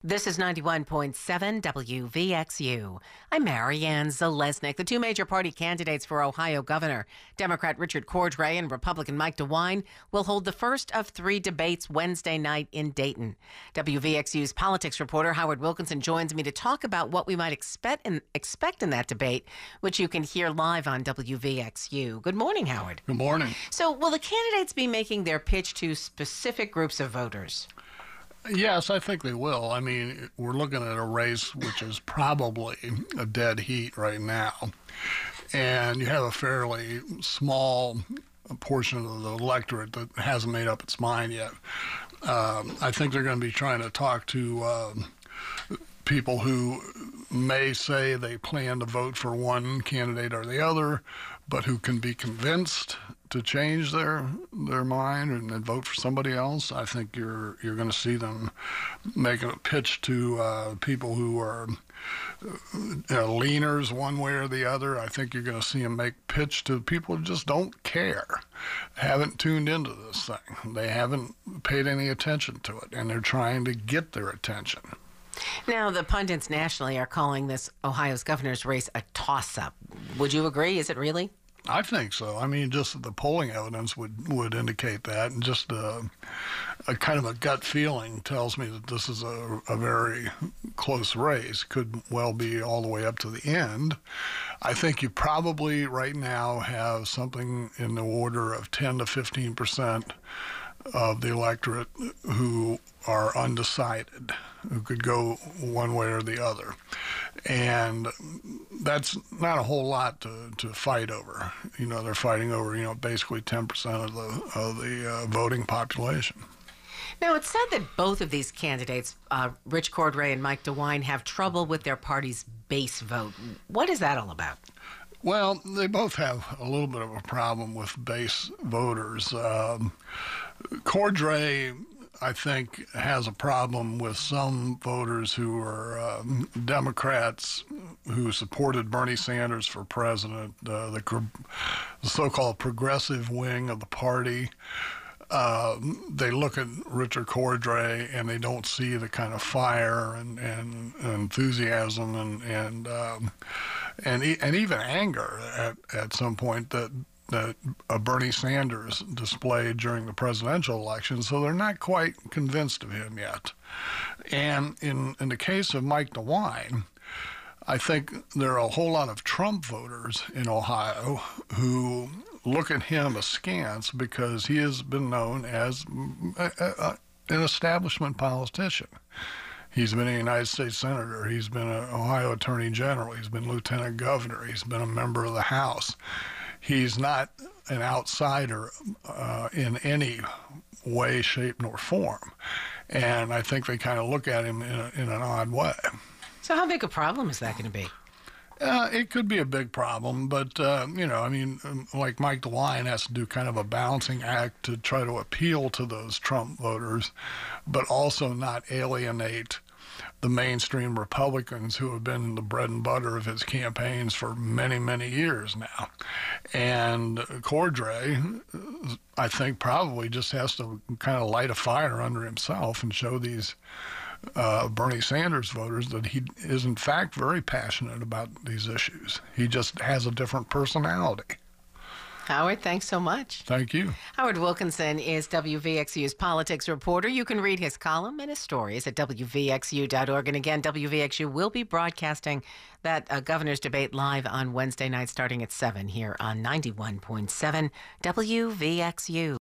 This is 91.7 WVXU. I'm Marianne Zalesnik. The two major party candidates for Ohio governor, Democrat Richard Cordray and Republican Mike DeWine, will hold the first of three debates Wednesday night in Dayton. WVXU's politics reporter Howard Wilkinson joins me to talk about what we might expect in that debate, which you can hear live on WVXU. Good morning, Howard. Good morning. So will the candidates be making their pitch to specific groups of voters? Yes, I think they will. I mean, we're looking at a race which is probably a dead heat right now. And you have a fairly small portion of the electorate that hasn't made up its mind yet. I think they're going to be trying to talk to people who may say they plan to vote for one candidate or the other, but who can be convinced to change their mind and vote for somebody else. I think you're going to see them making a pitch to people who are leaners one way or the other. I think you're going to see them make pitch to people who just don't care, haven't tuned into this thing. They haven't paid any attention to it, and they're trying to get their attention. Now, the pundits nationally are calling this Ohio's governor's race a toss-up. Would you agree? Is it really? I think so. I mean, just the polling evidence would indicate that, and just a kind of a gut feeling tells me that this is a very close race. Could well be all the way up to the end. I think you probably right now have something in the order of 10 to 15% of the electorate who are undecided, who could go one way or the other. And that's not a whole lot to fight over. You know, they're fighting over, basically 10% of the voting population. Now, it's said that both of these candidates, Rich Cordray and Mike DeWine, have trouble with their party's base vote. What is that all about? Well, they both have a little bit of a problem with base voters. Cordray, I think, has a problem with some voters who are Democrats who supported Bernie Sanders for president, the so-called progressive wing of the party. They look at Richard Cordray and they don't see the kind of fire and enthusiasm and even anger at some point that Bernie Sanders displayed during the presidential election, so they're not quite convinced of him yet. And in the case of Mike DeWine, I think there are a whole lot of Trump voters in Ohio who look at him askance because he has been known as an establishment politician. He's been a United States Senator. He's been an Ohio Attorney General. He's been Lieutenant Governor. He's been a member of the House. He's not an outsider in any way, shape, nor form. And I think they kind of look at him in an odd way. So how big a problem is that going to be? It could be a big problem, but, like Mike DeWine has to do kind of a balancing act to try to appeal to those Trump voters, but also not alienate the mainstream Republicans who have been the bread and butter of his campaigns for many, many years now. And Cordray, I think, probably just has to kind of light a fire under himself and show these Bernie Sanders voters that he is, in fact, very passionate about these issues. He just has a different personality. Howard, thanks so much. Thank you. Howard Wilkinson is WVXU's politics reporter. You can read his column and his stories at WVXU.org. And again, WVXU will be broadcasting that governor's debate live on Wednesday night starting at 7 here on 91.7 WVXU.